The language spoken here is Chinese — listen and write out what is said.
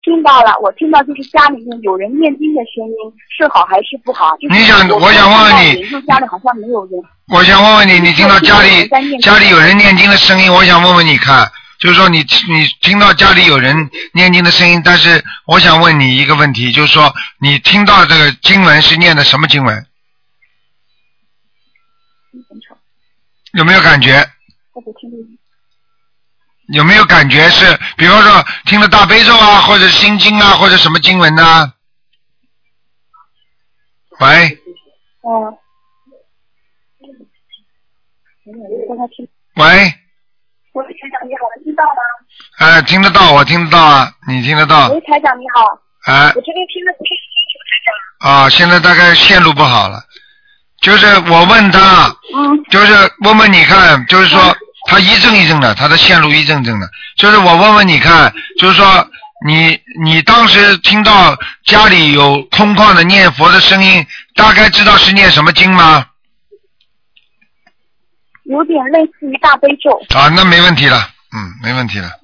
听到了，我听到就是家里面有人念经的声音，是好还是不好？就是我想问问你， 就家里好像没有人。 我想问问你，你听到家里有人念经的声音，我想问问你看，就是说你听到家里有人念经的声音，但是我想问你一个问题，就是说你听到这个经文是念的什么经文？有没有感觉？有没有感觉是，比方说听了大悲咒啊，或者心经啊，或者什么经文呢？喂。喂。 喂，台长你好，听到吗？ 听得到，我听得到啊，你听得到？ 喂，台长你好。我这边听的不是清楚，台长。 现在大概线路不好了，就是我问他，就是问问你看，就是说他一阵一阵的，他的线路一阵阵的，就是我问问你看，就是说你当时听到家里有空旷的念佛的声音，大概知道是念什么经吗？ 有点类似于大悲咒。 那没问题了，没问题了。